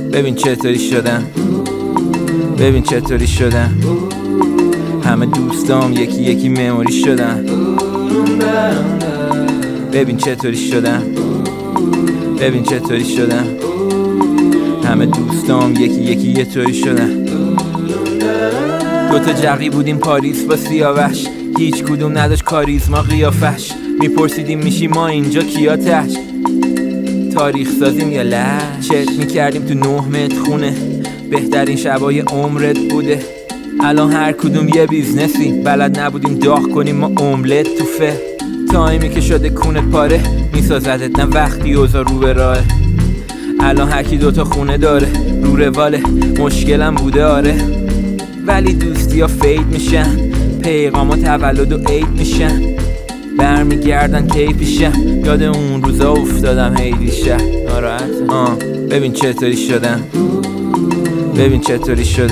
ببین چطوری شدن، ببین چطوری شدن، همه دوستام یکی یکی مموری شدن. ببین چطوری شدن، ببین چطوری شدن، همه دوستام یکی یکی یه طوری شدن. دوتا جقی بودیم پاریس با سیاوش، هیچ کدوم نداشت کاریزما قیافش. میپرسیدیم میشی ما اینجا کیا تهش، تاریخ سازیم یا لش. چت میکردیم تو 9 متر خونه، بهترین شبای عمرت بوده. الان هر کدوم یه بیزنسی، بلد نبودیم داغ کنیم ما املت تو فه. تایمی که شده کونت پاره، میسازدت نه وقتی اوضاع رو به راهه. الان هرکی دوتا خونه داره، رو رواله، مشکلم بوده آره. ولی دوستی ها فید میشن، پیغام ها تولد و عید میشن. برمیگردن کی پیشم، یاد اون روزا افتادم هی دیشب ناراحتم. ببین چطوری شدن، ببین چطوری شدن.